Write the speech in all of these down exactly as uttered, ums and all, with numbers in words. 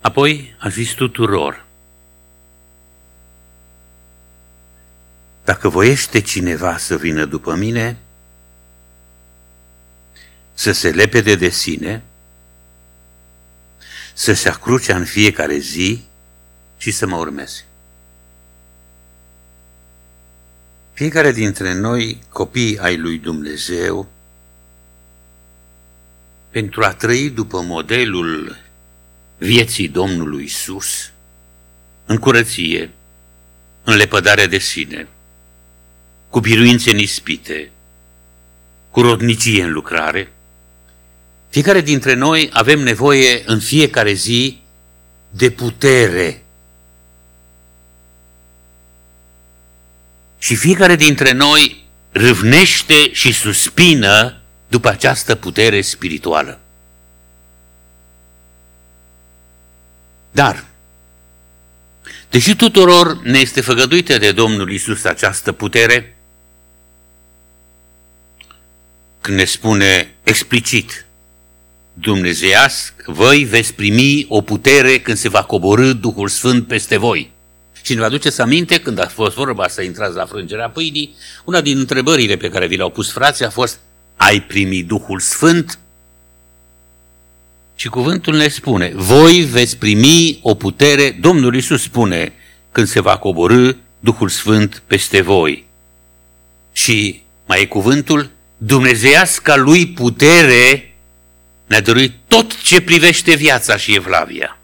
Apoi a zis tuturor: dacă voiește cineva să vină după mine, să se lepede de sine, să-și acrucea în fiecare zi și să mă urmeze. Fiecare dintre noi, copii ai lui Dumnezeu, pentru a trăi după modelul vieții Domnului Iisus, în curăție, în lepădare de sine, cu biruințe nispite, cu rodnicie în lucrare, fiecare dintre noi avem nevoie în fiecare zi de putere. Și fiecare dintre noi râvnește și suspină după această putere spirituală. Dar, deși tuturor ne este făgăduită de Domnul Iisus această putere, când ne spune explicit dumnezeiasc, voi veți primi o putere când se va coborî Duhul Sfânt peste voi. Și ne vă aduceți aminte, când a fost vorba să intrați la frângerea pâinii, una din întrebările pe care vi le-au pus frații a fost: ai primit Duhul Sfânt? Și cuvântul ne spune: voi veți primi o putere, Domnul Iisus spune, când se va coborî Duhul Sfânt peste voi. Și mai e cuvântul: dumnezeiasca lui putere ne-a dăruit tot ce privește viața și evlavia.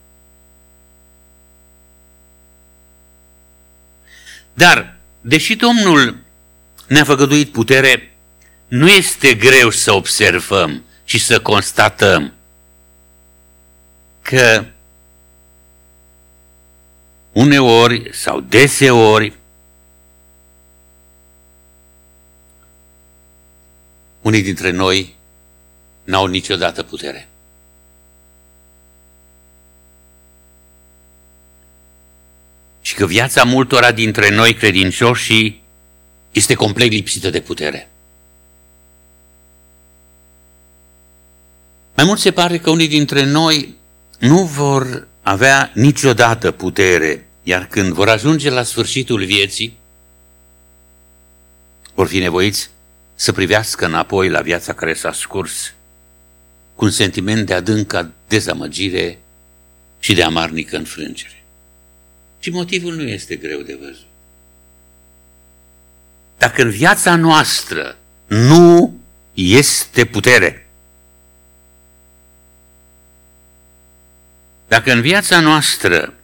Dar, deși Domnul ne-a făgăduit putere, nu este greu să observăm și să constatăm că uneori sau deseori unii dintre noi n-au niciodată putere. Și că viața multora dintre noi credincioși este complet lipsită de putere. Mai mult se pare că unii dintre noi nu vor avea niciodată putere, iar când vor ajunge la sfârșitul vieții, vor fi nevoiți să privească înapoi la viața care s-a scurs cu un sentiment de adâncă dezamăgire și de amarnică înfrângere. Și motivul nu este greu de văzut. Dacă în viața noastră nu este putere, dacă în viața noastră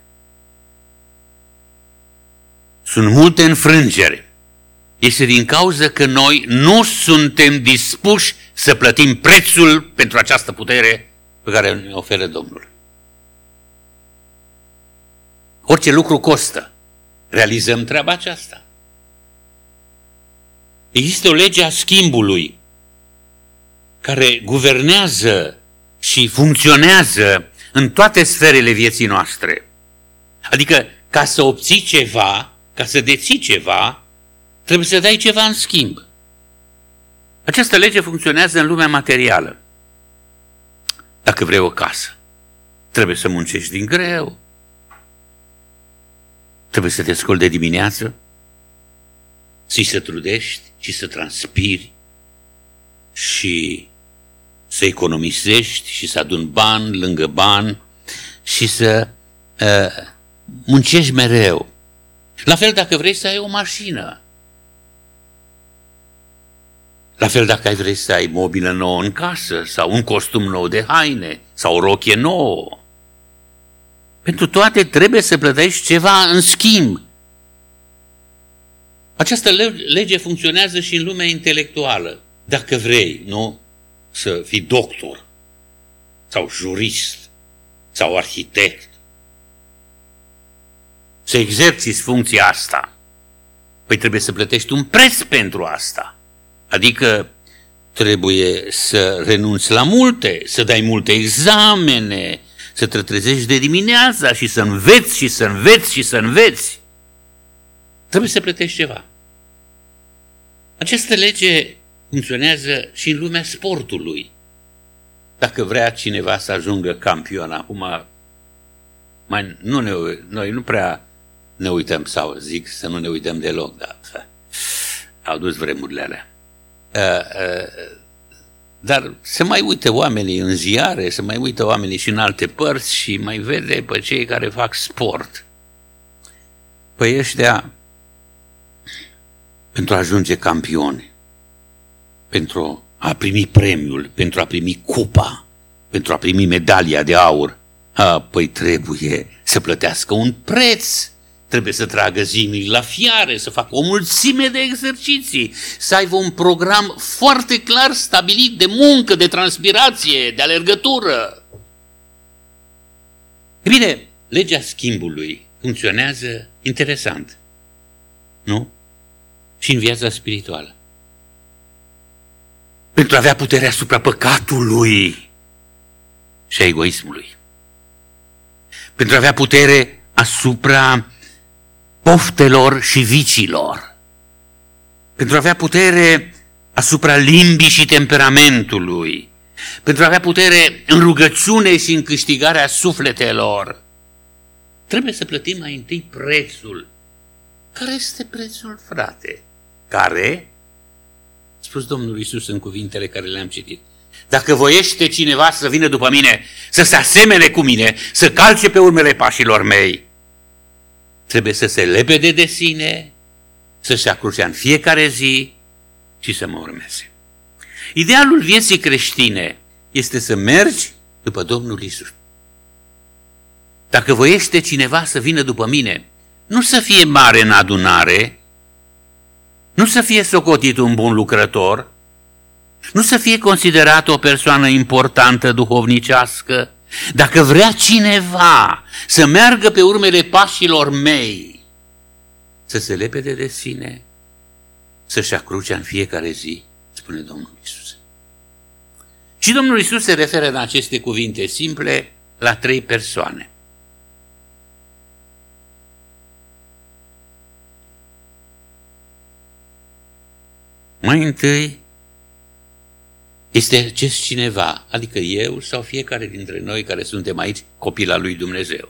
sunt multe înfrângeri, este din cauza că noi nu suntem dispuși să plătim prețul pentru această putere pe care ne oferă Domnul. Orice lucru costă. Realizăm treaba aceasta. Există o lege a schimbului care guvernează și funcționează în toate sferele vieții noastre. Adică, ca să obții ceva, ca să deții ceva, trebuie să dai ceva în schimb. Această lege funcționează în lumea materială. Dacă vrei o casă, trebuie să muncești din greu, trebuie să te scoli de dimineață și să trudești și să transpiri și să economisești și să aduni bani lângă bani și să uh, muncești mereu. La fel dacă vrei să ai o mașină. La fel dacă ai vrei să ai mobilă nouă în casă sau un costum nou de haine sau o rochie nouă. Pentru toate trebuie să plătești ceva în schimb. Această lege funcționează și în lumea intelectuală. Dacă vrei, nu? Să fii doctor sau jurist sau arhitect, să exerciți funcția asta, păi trebuie să plătești un preț pentru asta. Adică trebuie să renunți la multe, să dai multe examene, să te trezești de dimineața și să înveți și să înveți și să înveți. Trebuie să plătești ceva. Această lege funcționează și în lumea sportului. Dacă vrea cineva să ajungă campion, acum mai nu ne, noi nu prea ne uităm, sau zic să nu ne uităm deloc, dar au dus vremurile alea. Uh, uh, dar se mai uită oamenii în ziare, se mai uită oamenii și în alte părți și mai vede pe cei care fac sport. Păi ăștia, pentru a ajunge campioni, pentru a primi premiul, pentru a primi cupa, pentru a primi medalia de aur, a, păi trebuie să plătească un preț, trebuie să tragă zilnic la fiare, să facă o mulțime de exerciții, să aibă un program foarte clar stabilit de muncă, de transpirație, de alergătură. E bine, legea schimbului funcționează interesant, nu? Și în viața spirituală. Pentru a avea puterea asupra păcatului și a egoismului. Pentru a avea putere asupra poftelor și vicilor. Pentru a avea putere asupra limbii și temperamentului. Pentru a avea putere în rugăciune și în câștigarea sufletelor. Trebuie să plătim mai întâi prețul. Care este prețul, frate? Care? A spus Domnul Iisus în cuvintele care le-am citit. Dacă voiește cineva să vină după mine, să se asemene cu mine, să calce pe urmele pașilor mei, trebuie să se lepede de sine, să-și ia crucea în fiecare zi și să mă urmeze. Idealul vieții creștine este să mergi după Domnul Iisus. Dacă voiește cineva să vină după mine, nu să fie mare în adunare, nu să fie socotit un bun lucrător, nu să fie considerat o persoană importantă duhovnicească. Dacă vrea cineva să meargă pe urmele pașilor mei, să se lepede de sine, să-și ia crucea în fiecare zi, spune Domnul Iisus. Și Domnul Iisus se referă în aceste cuvinte simple la trei persoane. Mai întâi este acest cineva, adică eu sau fiecare dintre noi care suntem aici copila lui Dumnezeu.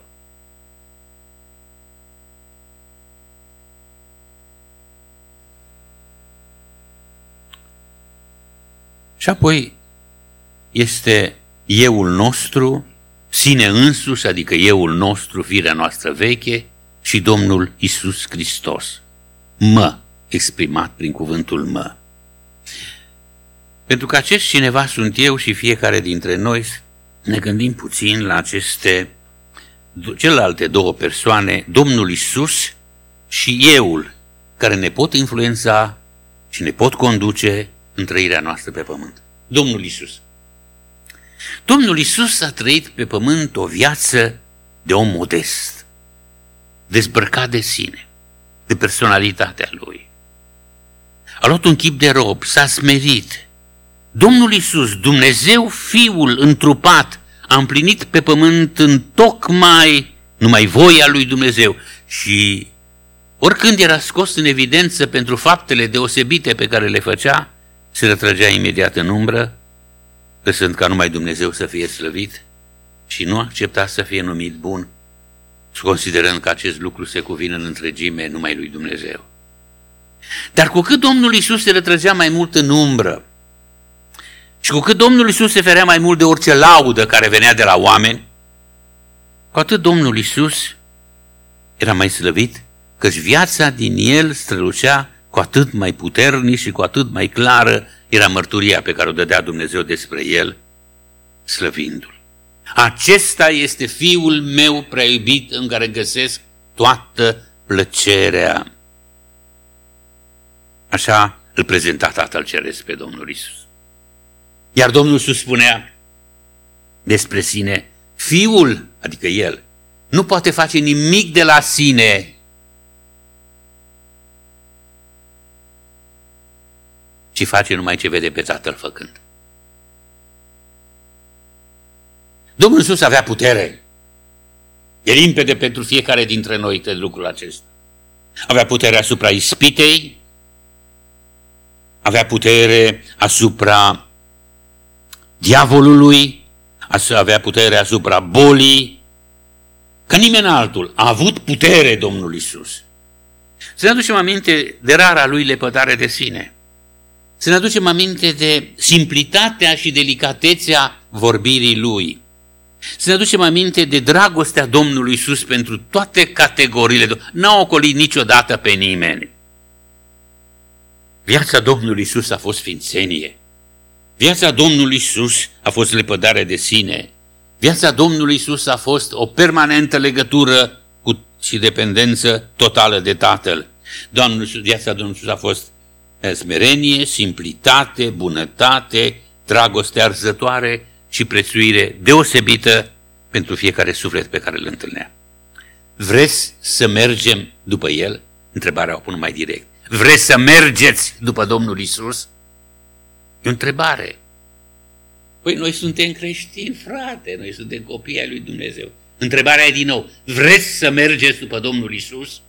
Și apoi este euul nostru, sine însuși, adică euul nostru, firea noastră veche, și Domnul Iisus Hristos. Mă, exprimat prin cuvântul mă. Pentru că acest cineva sunt eu și fiecare dintre noi, ne gândim puțin la aceste celelalte două persoane, Domnul Iisus și euul, care ne pot influența și ne pot conduce în trăirea noastră pe pământ. Domnul Iisus. Domnul Iisus a trăit pe pământ o viață de om modest, dezbrăcat de sine, de personalitatea lui. A luat un chip de rob, s-a smerit. Domnul Iisus, Dumnezeu Fiul întrupat, a împlinit pe pământ în tocmai numai voia lui Dumnezeu și oricând era scos în evidență pentru faptele deosebite pe care le făcea, se retrăgea imediat în umbră, lăsând ca numai Dumnezeu să fie slăvit și nu accepta să fie numit bun, considerând că acest lucru se cuvine în întregime numai lui Dumnezeu. Dar cu cât Domnul Iisus se retrăgea mai mult în umbră și cu cât Domnul Iisus se ferea mai mult de orice laudă care venea de la oameni, cu atât Domnul Iisus era mai slăvit, căci viața din el strălucea cu atât mai puternic și cu atât mai clară era mărturia pe care o dădea Dumnezeu despre el, slăvindu-l. Acesta este Fiul meu prea iubit în care găsesc toată plăcerea. Așa îl prezenta Tatăl Ceresc pe Domnul Iisus. Iar Domnul Iisus spunea despre sine, Fiul, adică El, nu poate face nimic de la sine, ci face numai ce vede pe Tatăl făcând. Domnul Iisus avea putere. E limpede pentru fiecare dintre noi de lucrul acesta. Avea putere asupra ispitei, avea putere asupra diavolului, avea putere asupra bolii, ca nimeni altul, a avut putere Domnul Iisus. Să ne aducem aminte de rara lui lepădare de sine. Să ne aducem aminte de simplitatea și delicatețea vorbirii lui. Să ne aducem aminte de dragostea Domnului Iisus pentru toate categoriile. N-a ocolit niciodată pe nimeni. Viața Domnului Iisus a fost sfințenie. Viața Domnului Iisus a fost lepădare de sine. Viața Domnului Iisus a fost o permanentă legătură cu și dependență totală de Tatăl. Domnul Iisus, viața Domnului Iisus a fost smerenie, simplitate, bunătate, dragoste arzătoare și prețuire deosebită pentru fiecare suflet pe care îl întâlnea. Vreți să mergem după El? Întrebarea o pun mai direct. Vreți să mergeți după Domnul Iisus? E o întrebare. Păi noi suntem creștini, frate, noi suntem copii ai lui Dumnezeu. Întrebarea e din nou, vreți să mergeți după Domnul Iisus?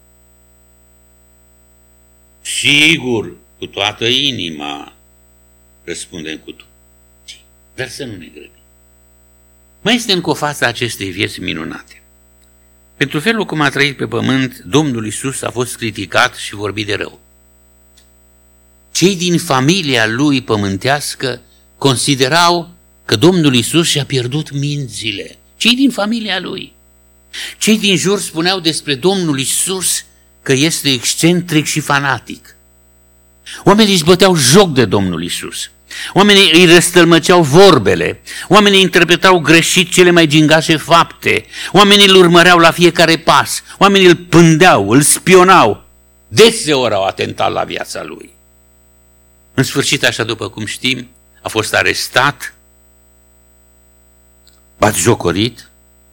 Sigur, cu toată inima, răspundem cu toții. Dar să nu ne grăbim. Mai este încă o față a acestei vieți minunate. Pentru felul cum a trăit pe pământ, Domnul Iisus a fost criticat și vorbit de rău. Cei din familia lui pământească considerau că Domnul Iisus și-a pierdut mințile. Cei din familia lui. Cei din jur spuneau despre Domnul Iisus că este excentric și fanatic. Oamenii își băteau joc de Domnul Iisus. Oamenii îi răstălmăceau vorbele. Oamenii interpretau greșit cele mai gingașe fapte. Oamenii îl urmăreau la fiecare pas. Oamenii îl pândeau, îl spionau. Deseori au atentat la viața lui. În sfârșit, așa după cum știm, a fost arestat, batjocorit,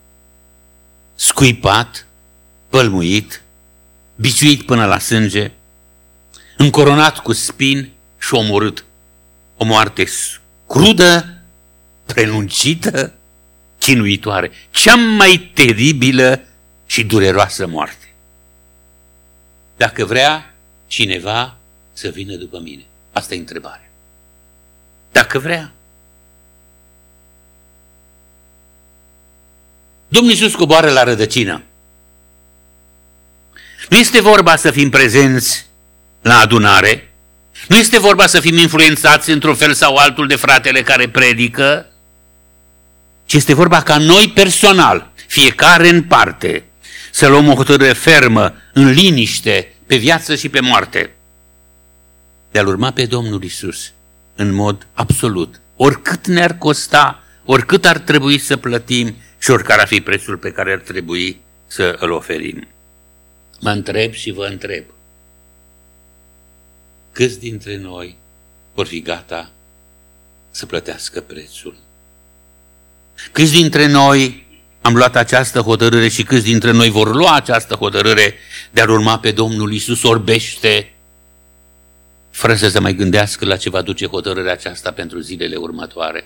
scuipat, pălmuit, biciuit până la sânge, încoronat cu spini și omorât. O moarte crudă, prelungită, chinuitoare, cea mai teribilă și dureroasă moarte. Dacă vrea cineva să vină după mine, asta e întrebarea. Dacă vrea. Domnul Iisus coboară la rădăcină. Nu este vorba să fim prezenți la adunare, nu este vorba să fim influențați într-un fel sau altul de fratele care predică, ci este vorba ca noi personal, fiecare în parte, să luăm o hotărâre fermă, în liniște, pe viață și pe moarte, de a-L urma pe Domnul Iisus în mod absolut, oricât ne-ar costa, oricât ar trebui să plătim și oricare ar fi prețul pe care ar trebui să îl oferim. Mă întreb și vă întreb, câți dintre noi vor fi gata să plătească prețul? Câți dintre noi am luat această hotărâre și câți dintre noi vor lua această hotărâre de a urma pe Domnul Iisus orbește, fără să se mai gândească la ce va duce hotărârea aceasta pentru zilele următoare?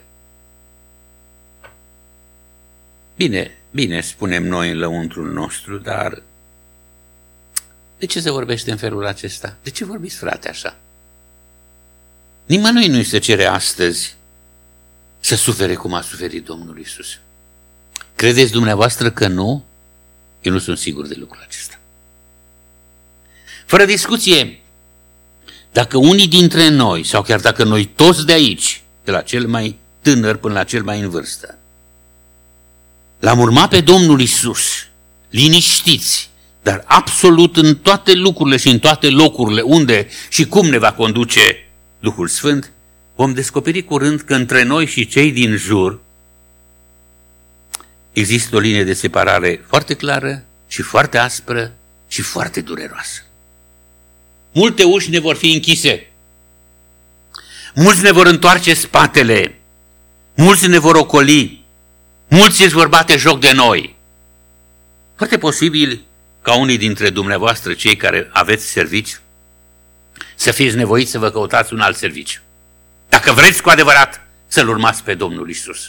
Bine, bine, spunem noi în lăuntrul nostru, dar de ce se vorbește în felul acesta? De ce vorbiți, frate, așa? Nimănui nu-i se cere astăzi să sufere cum a suferit Domnul Iisus. Credeți dumneavoastră că nu? Eu nu sunt sigur de lucrul acesta. Fără discuție, dacă unii dintre noi, sau chiar dacă noi toți de aici, de la cel mai tânăr până la cel mai în vârstă, l-am urmat pe Domnul Iisus, liniștiți, dar absolut în toate lucrurile și în toate locurile unde și cum ne va conduce Duhul Sfânt, vom descoperi curând că între noi și cei din jur există o linie de separare foarte clară și foarte aspră și foarte dureroasă. Multe uși ne vor fi închise, mulți ne vor întoarce spatele, mulți ne vor ocoli, mulți își vor bate joc de noi. Foarte posibil ca unii dintre dumneavoastră, cei care aveți serviciu, să fiți nevoiți să vă căutați un alt serviciu. Dacă vreți cu adevărat să-L urmați pe Domnul Iisus.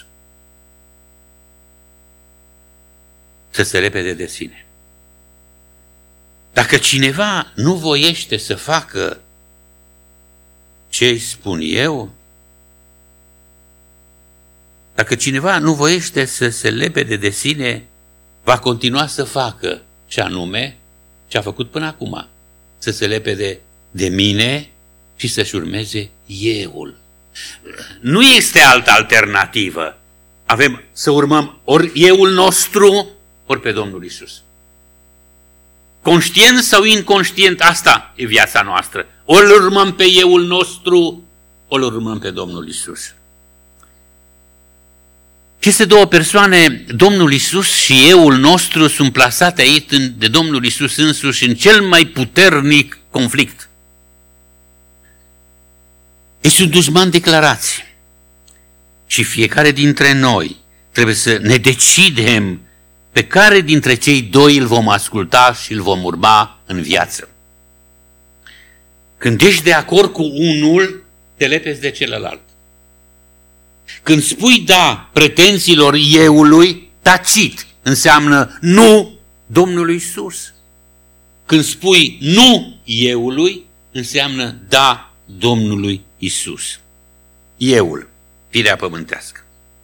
Să se repede de sine. Dacă cineva nu voiește să facă ce îi spun eu, dacă cineva nu voiește să se lepede de sine, va continua să facă ce anume ce a făcut până acum, să se lepede de mine și să-și urmeze euul. Nu este altă alternativă. Avem să urmăm ori euul nostru, ori pe Domnul Iisus. Conștient sau inconștient, asta e viața noastră. Ori îl urmăm pe euul nostru, ori îl urmăm pe Domnul Iisus. Aceste două persoane, Domnul Iisus și euul nostru, sunt plasate aici de Domnul Iisus însuși în cel mai puternic conflict. Ei sunt dușmani declarați. Și fiecare dintre noi trebuie să ne decidem pe care dintre cei doi îl vom asculta și îl vom urma în viață. Când ești de acord cu unul, te lepezi de celălalt. Când spui da pretențiilor euului, tacit înseamnă nu Domnului Iisus. Când spui nu euului, înseamnă da Domnului Iisus. Euul, firea pământească.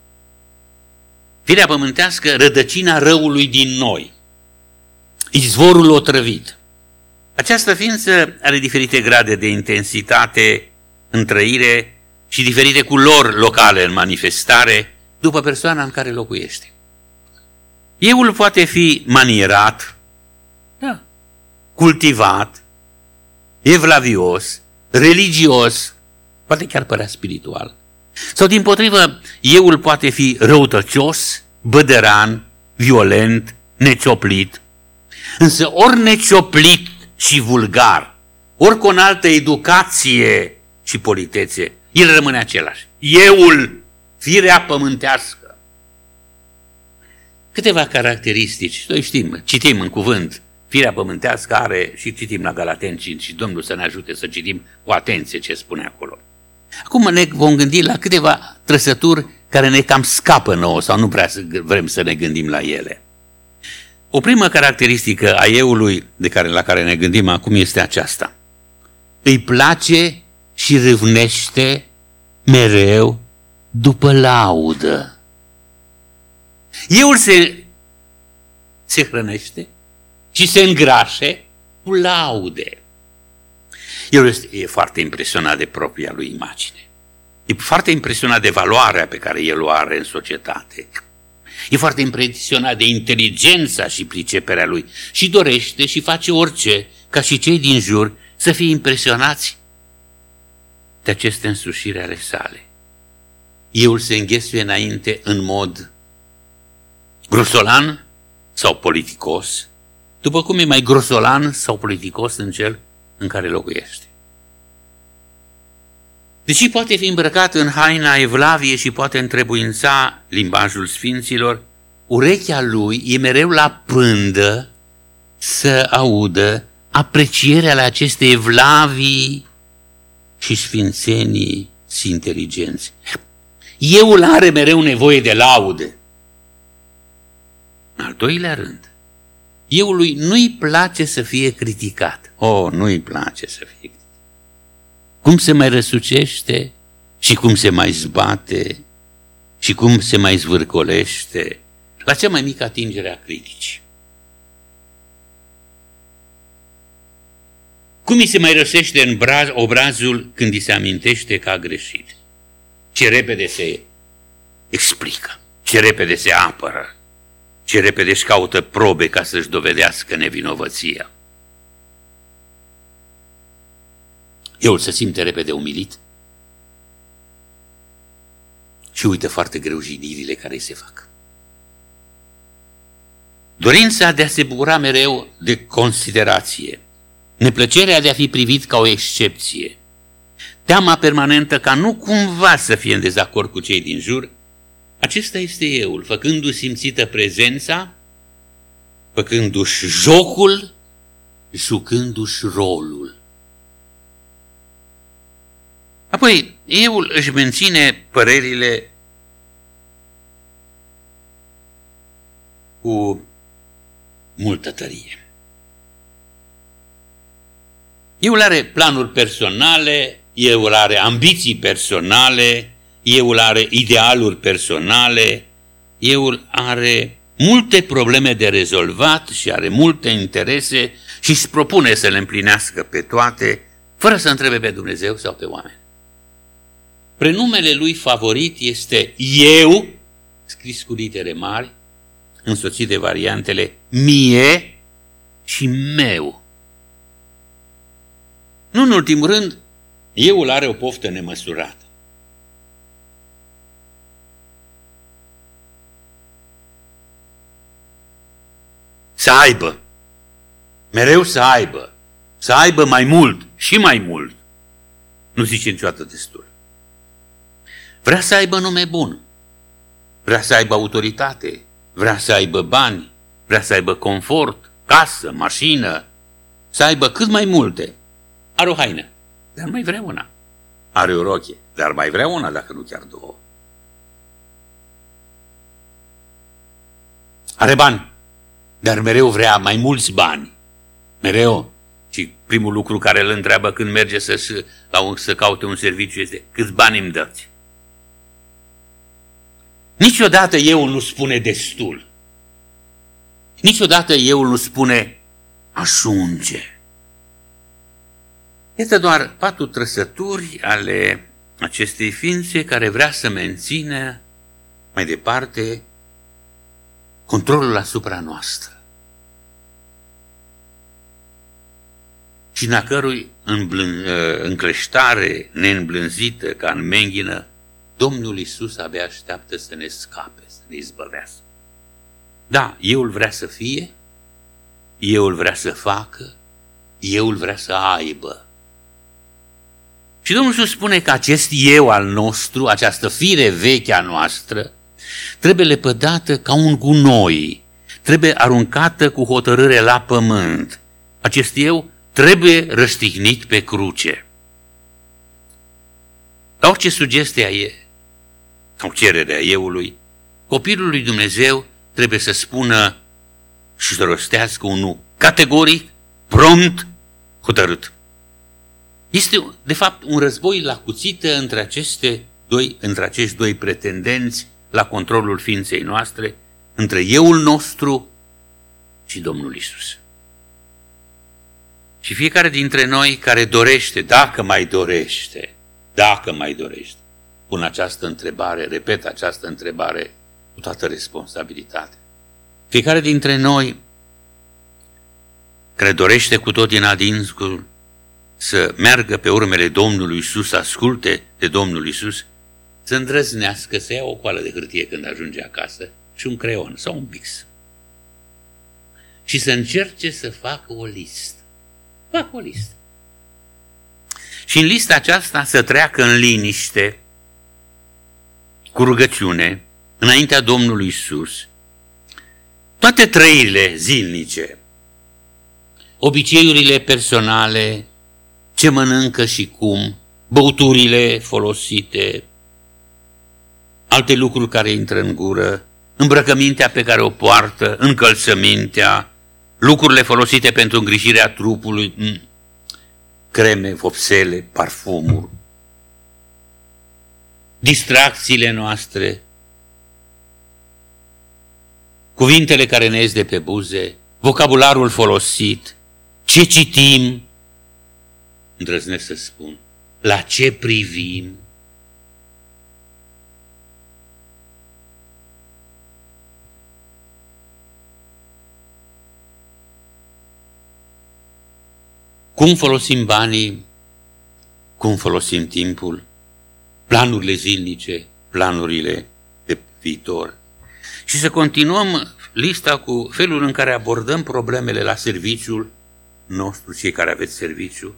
Firea pământească, rădăcina răului din noi, izvorul otrăvit. Această ființă are diferite grade de intensitate în trăire și diferite culori locale în manifestare după persoana în care locuiește. Euul poate fi manierat, da, cultivat, evlavios, religios, poate chiar părea spiritual. Sau dimpotrivă, euul poate fi răutăcios, bădăran, violent, necioplit. Însă ori necioplit și vulgar, ori cu o altă educație și politețe, el rămâne același. Euul, firea pământească. Câteva caracteristici, noi știm, citim în cuvânt, firea pământească are, și citim la Galateni cinci, și Domnul să ne ajute să citim cu atenție ce spune acolo. Acum ne vom gândi la câteva trăsături care ne cam scapă nouă sau nu prea vrem să ne gândim la ele. O primă caracteristică a euului de care, la care ne gândim acum este aceasta. Îi place și râvnește mereu după laudă. Euul se, se hrănește și se îngrașe cu laude. El este foarte impresionat de propria lui imagine. E foarte impresionat de valoarea pe care el o are în societate. E foarte impresionat de inteligența și priceperea lui și dorește și face orice, ca și cei din jur, să fie impresionați de aceste însușiri ale sale. Euul se înghesuie înainte în mod grosolan sau politicos, după cum e mai grosolan sau politicos în cel în care locuiește. Deși poate fi îmbrăcat în haina evlavie și poate întrebuința limbajul sfinților, urechea lui e mereu la pândă să audă aprecierea la aceste evlavii și sfințenii și inteligenți. Euul are mereu nevoie de laude. În al doilea rând, euului nu-i place să fie criticat. Oh, nu-i place să fie criticat. Cum se mai răsucește și cum se mai zbate și cum se mai zvârcolește la cea mai mică atingere a criticii. Cum îi se mai răsește în braz, obrazul când îi se amintește că a greșit. Ce repede se explică, ce repede se apără, ce repede își caută probe ca să-și dovedească nevinovăția. El se simte repede umilit și uită foarte greu jignirile care îi se fac. Dorința de a se bucura mereu de considerație, neplăcerea de a fi privit ca o excepție, teama permanentă ca nu cumva să fie în dezacord cu cei din jur, acesta este euul, făcându-și simțită prezența, făcându-și jocul, jucându-și rolul. Apoi, euul își menține părerile cu multă tărie. Euul are planuri personale, euul are ambiții personale, euul are idealuri personale, euul are multe probleme de rezolvat și are multe interese și își propune să le împlinească pe toate, fără să întrebe pe Dumnezeu sau pe oameni. Prenumele lui favorit este eu, scris cu litere mari, însoțit de variantele mie și meu. Nu în ultimul rând, euul are o poftă nemăsurată. Să aibă, mereu să aibă, să aibă mai mult și mai mult. Nu zice niciodată destul. Vrea să aibă nume bun, vrea să aibă autoritate, vrea să aibă bani, vrea să aibă confort, casă, mașină, să aibă cât mai multe. Are o haină, dar mai vrea una. Are o rochie, dar mai vrea una, dacă nu chiar două. Are bani, dar mereu vrea mai mulți bani. Mereu. Și primul lucru care îl întreabă când merge să, la un, să caute un serviciu este: câți bani îmi dați? Niciodată eu nu spune destul. Niciodată eu nu spune ajunge. Este doar patru trăsături ale acestei ființe care vrea să mențină mai departe controlul asupra noastră. Și în a cărui încleștare neîmblânzită ca în menghină, Domnul Iisus abia așteaptă să ne scape, să ne izbăvească. Da, eu îl vrea să fie, eu îl vrea să facă, eu îl vrea să aibă. Și Domnul Iisus spune că acest eu al nostru, această fire veche a noastră, trebuie lepădată ca un gunoi, trebuie aruncată cu hotărâre la pământ. Acest eu trebuie răstignit pe cruce. La orice sugestie e, sau cererea eului, copilul lui Dumnezeu trebuie să spună și să rostească un nu categoric, prompt, hotărât. Este, de fapt, un război la cuțită între, aceste doi, între acești doi pretendenți la controlul ființei noastre, între euul nostru și Domnul Iisus. Și fiecare dintre noi care dorește, dacă mai dorește, dacă mai dorește, pun această întrebare, repet această întrebare cu toată responsabilitatea. Fiecare dintre noi care dorește cu tot din adinsul să meargă pe urmele Domnului Iisus, să asculte de Domnul Iisus, să îndrăznească, să ia o coală de hârtie când ajunge acasă și un creion sau un pix. Și să încerce să facă o listă. Facă o listă. Și în lista aceasta să treacă în liniște, cu rugăciune, înaintea Domnului Iisus, toate trăirile zilnice, obiceiurile personale, ce mănâncă și cum, băuturile folosite, alte lucruri care intră în gură, îmbrăcămintea pe care o poartă, încălțămintea, lucrurile folosite pentru îngrijirea trupului, creme, vopsele, parfumuri, distracțiile noastre, cuvintele care ne ies de pe buze, vocabularul folosit, ce citim, îndrăznesc să spun, la ce privim, cum folosim banii, cum folosim timpul, planurile zilnice, planurile de viitor. Și să continuăm lista cu felul în care abordăm problemele la serviciul nostru, cei care aveți serviciu.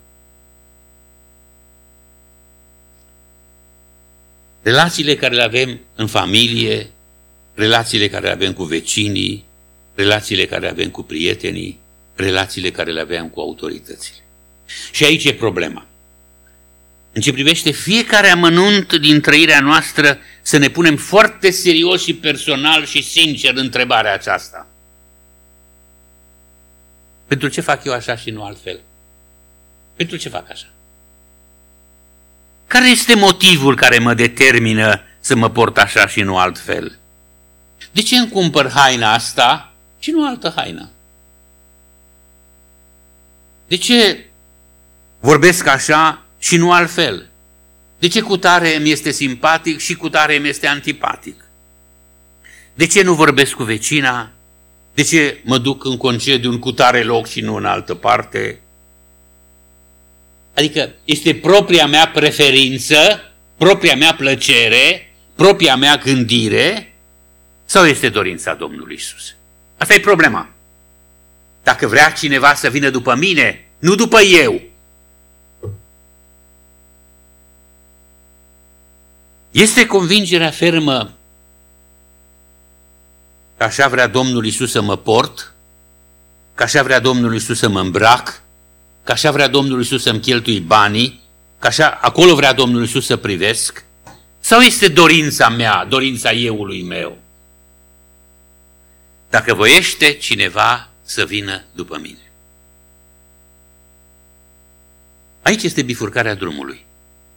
Relațiile care le avem în familie, relațiile care le avem cu vecinii, relațiile care le avem cu prietenii, relațiile care le aveam cu autoritățile. Și aici e problema. În ce privește fiecare amănunt din trăirea noastră, să ne punem foarte serios și personal și sincer întrebarea aceasta. Pentru ce fac eu așa și nu altfel? Pentru ce fac așa? Care este motivul care mă determină să mă port așa și nu altfel? De ce îmi cumpăr haina asta și nu altă haină? De ce vorbesc așa și nu altfel? De ce cutare îmi este simpatic și cutare îmi este antipatic? De ce nu vorbesc cu vecina? De ce mă duc în concediu în cutare loc și nu în altă parte? Adică este propria mea preferință, propria mea plăcere, propria mea gândire sau este dorința Domnului Iisus? Asta e problema. Dacă vrea cineva să vină după mine, nu după eu. Este convingerea fermă că așa vrea Domnul Iisus să mă port, că așa vrea Domnul Iisus să mă îmbrac, că așa vrea Domnul Iisus să-mi cheltui banii, că așa acolo vrea Domnul Iisus să privesc? Sau este dorința mea, dorința euului meu? Dacă voiește cineva să vină după mine. Aici este bifurcarea drumului.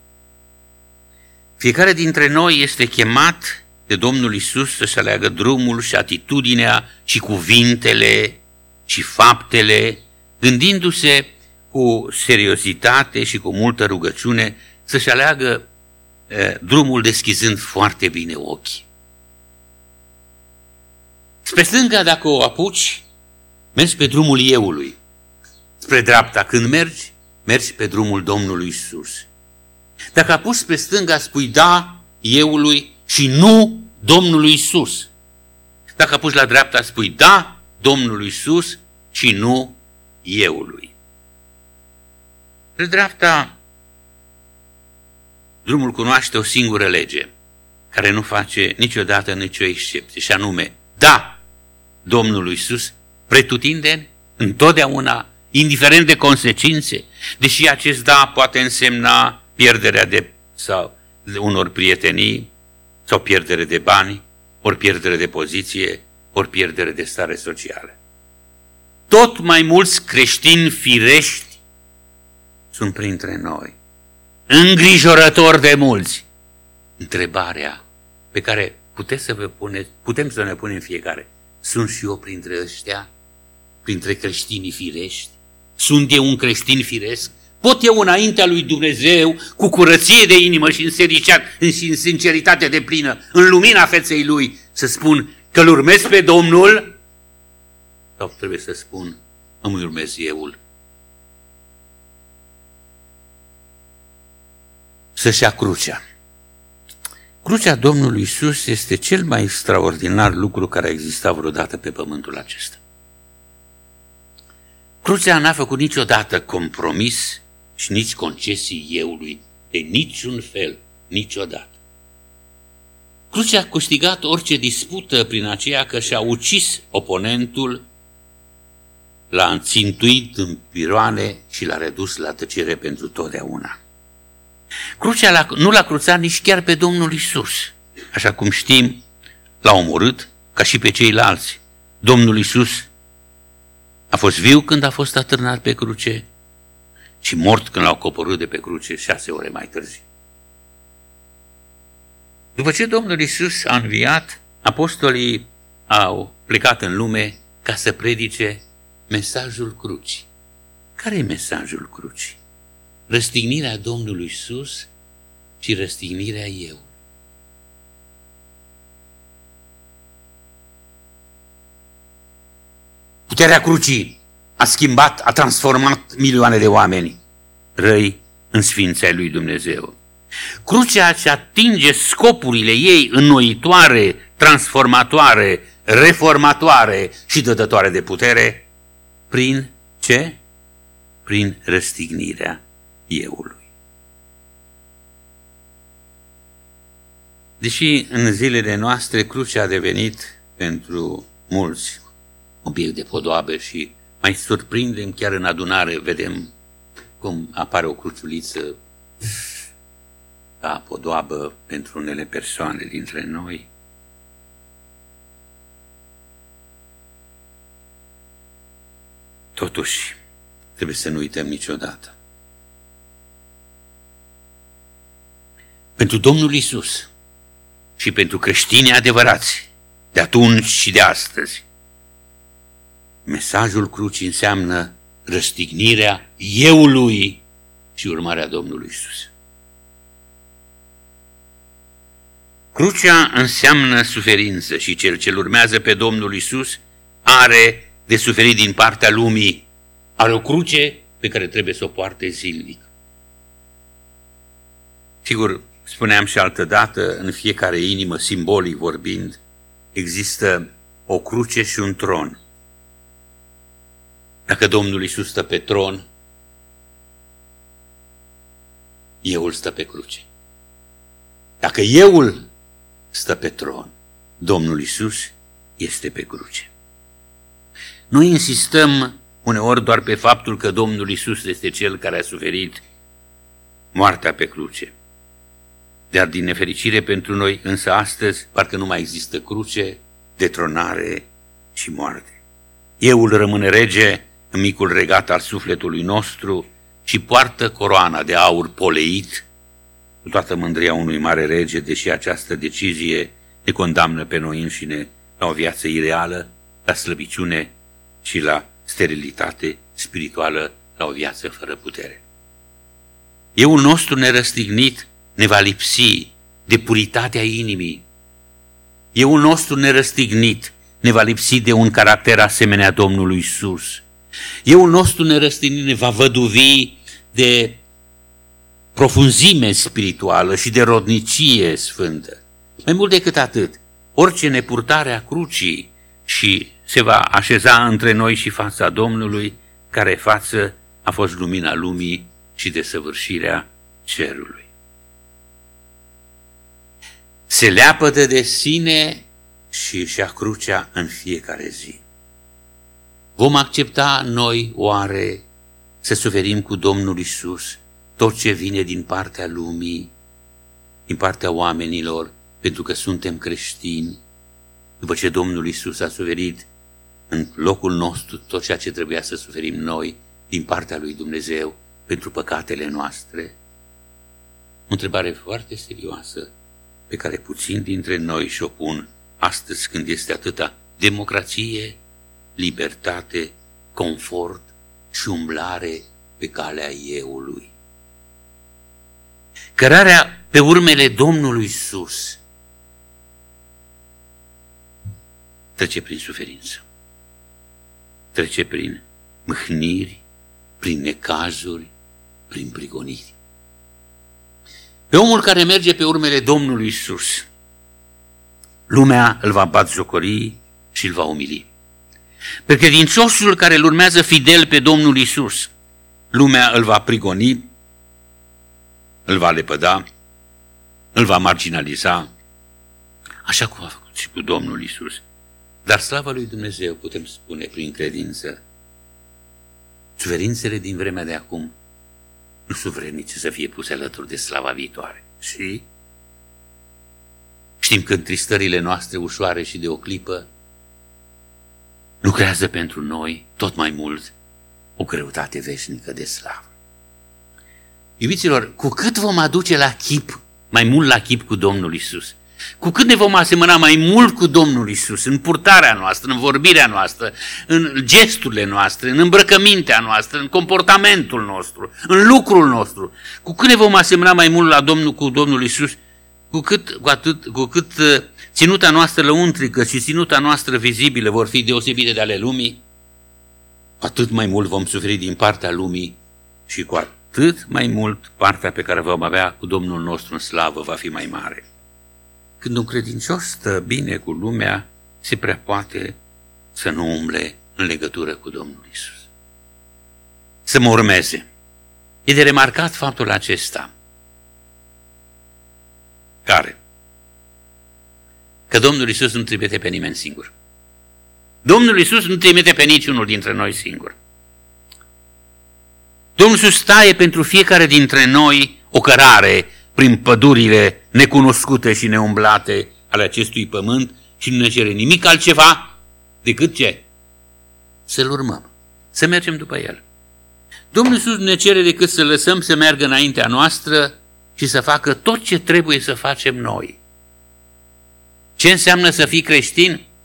Fiecare dintre noi este chemat de Domnul Iisus să-și aleagă drumul și atitudinea și cuvintele și faptele, gândindu-se cu seriozitate și cu multă rugăciune să-și aleagă eh, drumul deschizând foarte bine ochii. Spre stânga, dacă o apuci, mergi pe drumul euului. Spre dreapta, când mergi, mergi pe drumul Domnului Iisus. Dacă apuci spre stânga, spui da euului și nu Domnului Iisus. Dacă apuci la dreapta, spui da Domnului Iisus și nu euului. Spre dreapta, drumul cunoaște o singură lege, care nu face niciodată nicio excepție, și anume, da Domnului Iisus, pretutindeni, întotdeauna, indiferent de consecințe, deși acest da poate însemna pierderea de, sau, de unor prietenii, sau pierdere de bani, ori pierdere de poziție, ori pierdere de stare socială. Tot mai mulți creștini firești sunt printre noi. Îngrijorător de mulți. Întrebarea pe care puteți să vă puneți, putem să ne punem fiecare. Sunt și eu printre ăștia? Printre creștinii firești? Sunt eu un creștin firesc? Pot eu înaintea lui Dumnezeu, cu curăție de inimă și în sinceritate de plină, în lumina feței Lui, să spun că îl urmez pe Domnul? Sau trebuie să spun, îmi urmez euul? Să-și ia crucea. Crucea Domnului Iisus este cel mai extraordinar lucru care a existat vreodată pe pământul acesta. Crucea n-a făcut niciodată compromis și nici concesii euului, de niciun fel, niciodată. Crucea a câștigat orice dispută prin aceea că și-a ucis oponentul, l-a înțintuit în piroane și l-a redus la tăcere pentru totdeauna. Crucea nu l-a cruțat nici chiar pe Domnul Iisus. Așa cum știm, l-a omorât ca și pe ceilalți. Domnul Iisus a fost viu când a fost atârnat pe cruce și mort când l-au coborât de pe cruce șase ore mai târziu. După ce Domnul Iisus a înviat, apostolii au plecat în lume ca să predice mesajul crucii. Care e mesajul crucii? Răstignirea Domnului Iisus și răstignirea eu. Puterea crucii a schimbat, a transformat milioane de oameni răi în sfinții ai lui Dumnezeu. Crucea ce atinge scopurile ei înnoitoare, transformatoare, reformatoare și dătătoare de putere, prin ce? Prin răstignirea euului. Deși în zilele noastre crucea a devenit pentru mulți obiect de podoabă și mai surprindem chiar în adunare, vedem cum apare o cruciuliță ca podoabă pentru unele persoane dintre noi. Totuși, trebuie să nu uităm niciodată. Pentru Domnul Iisus și pentru creștinii adevărați, de atunci și de astăzi. Mesajul crucii înseamnă răstignirea euului și urmarea Domnului Iisus. Crucea înseamnă suferință și cel ce urmează pe Domnul Iisus are de suferit din partea lumii. Are o cruce pe care trebuie să o poarte zilnic. Sigur, spuneam și altădată, în fiecare inimă, simbolic vorbind, există o cruce și un tron. Dacă Domnul Iisus stă pe tron, euul stă pe cruce. Dacă euul stă pe tron, Domnul Iisus este pe cruce. Noi insistăm uneori doar pe faptul că Domnul Iisus este Cel care a suferit moartea pe cruce. Dar din nefericire pentru noi, însă astăzi, parcă nu mai există cruce, detronare și moarte. Euul rămâne rege în micul regat al sufletului nostru și poartă coroana de aur poleit cu toată mândria unui mare rege, deși această decizie ne condamnă pe noi înșine la o viață ireală, la slăbiciune și la sterilitate spirituală, la o viață fără putere. Euul nostru nerăstignit ne va lipsi de puritatea inimii. Euul nostru nerăstignit ne va lipsi de un caracter asemenea Domnului Iisus. Euul nostru nerăstignit ne va văduvi de profunzime spirituală și de rodnicie sfântă. Mai mult decât atât, orice nepurtare a crucii și se va așeza între noi și fața Domnului, care față a fost lumina lumii și desăvârșirea cerului. Se leapădă de sine și își ia crucea în fiecare zi. Vom accepta noi oare să suferim cu Domnul Iisus tot ce vine din partea lumii, din partea oamenilor, pentru că suntem creștini, după ce Domnul Iisus a suferit în locul nostru tot ceea ce trebuia să suferim noi din partea lui Dumnezeu pentru păcatele noastre? O întrebare foarte serioasă pe care puțin dintre noi și-o pun astăzi când este atâta democrație, libertate, confort și umblare pe calea euului. Cărarea pe urmele Domnului Iisus trece prin suferință, trece prin mâhniri, prin necazuri, prin prigoniri. Pe omul care merge pe urmele Domnului Iisus, lumea îl va batjocori și îl va umili. Pe credinciosul care îl urmează fidel pe Domnul Iisus, lumea îl va prigoni, îl va lepăda, îl va marginaliza, așa cum a făcut și cu Domnul Iisus. Dar slavă lui Dumnezeu, putem spune prin credință, suferințele din vremea de acum nu sunt vrednice să fie puse alături de slava viitoare. Și știm că întristările noastre ușoare și de o clipă lucrează pentru noi tot mai mult o greutate veșnică de slavă. Iubiților, cu cât vom aduce la chip, mai mult la chip cu Domnul Iisus, cu cât ne vom asemăna mai mult cu Domnul Iisus în purtarea noastră, în vorbirea noastră, în gesturile noastre, în îmbrăcămintea noastră, în comportamentul nostru, în lucrul nostru, cu cât ne vom asemăna mai mult la Domnul, cu Domnul Iisus, cu cât, cu atât, cu cât ținuta noastră lăuntrică și ținuta noastră vizibilă vor fi deosebite de ale lumii, cu atât mai mult vom suferi din partea lumii și cu atât mai mult partea pe care vom avea cu Domnul nostru în slavă va fi mai mare. Când un credincios stă bine cu lumea, se prea poate să nu umble în legătură cu Domnul Iisus. Să mă urmeze. E de remarcat faptul acesta. Care? Că Domnul Iisus nu trimite pe nimeni singur. Domnul Iisus nu trimite pe niciunul dintre noi singur. Domnul Iisus taie pentru fiecare dintre noi o cărare prin pădurile necunoscute și neumblate ale acestui pământ și nu ne cere nimic altceva decât ce? Să-L urmăm, să mergem după El. Domnul Iisus nu ne cere decât să lăsăm să meargă înaintea noastră și să facă tot ce trebuie să facem noi. Ce înseamnă să fii creștin?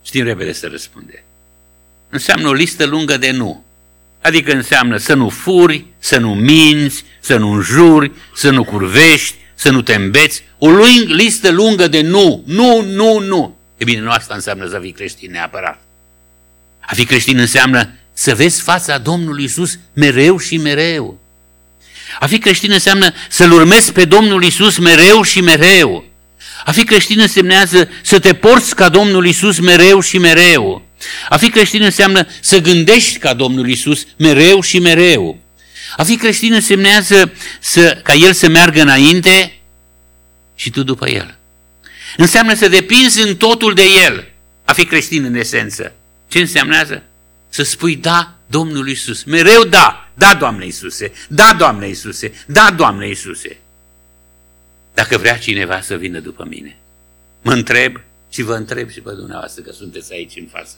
Știm repede să răspunde. Înseamnă o listă lungă de nu. Adică înseamnă să nu furi, să nu minți, să nu înjuri, să nu curvești, să nu te îmbeți. O lung, listă lungă de nu, nu, nu, nu. E bine, nu asta înseamnă să fii creștin neapărat. A fi creștin înseamnă să vezi fața Domnului Iisus mereu și mereu. A fi creștin înseamnă să-L urmezi pe Domnul Iisus mereu și mereu. A fi creștin însemnează să te porți ca Domnul Iisus mereu și mereu. A fi creștin înseamnă să gândești ca Domnul Iisus mereu și mereu. A fi creștin însemnează să, ca El să meargă înainte și tu după El. Înseamnă să depinzi în totul de El. A fi creștin în esență. Ce însemnează? Să spui da Domnului Iisus. Mereu da. Da, Doamne Iisuse. Da, Doamne Iisuse. Da, Doamne Iisuse. Dacă vrea cineva să vină după mine, mă întreb și vă întreb și pe dumneavoastră că sunteți aici în față.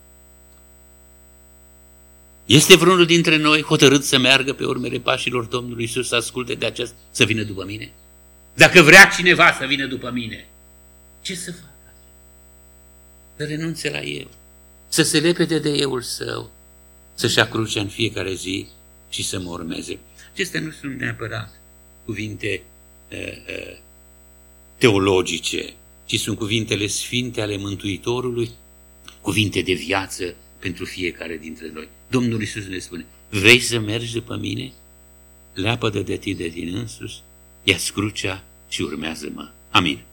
Este vreunul dintre noi hotărât să meargă pe urmele pașilor Domnului Iisus, să asculte de acest, să vină după mine? Dacă vrea cineva să vină după mine, ce să facă? Să renunțe la eu, să se lepede de euul său, să-și ia crucea în fiecare zi și să mă urmeze. Acestea nu sunt neapărat cuvinte uh, uh, teologice, ci sunt cuvintele sfinte ale Mântuitorului, cuvinte de viață pentru fiecare dintre noi. Domnul Iisus ne spune, vrei să mergi după mine? Leapădă de tine de tine însuși, ia-ți crucea și urmează-mă. Amin.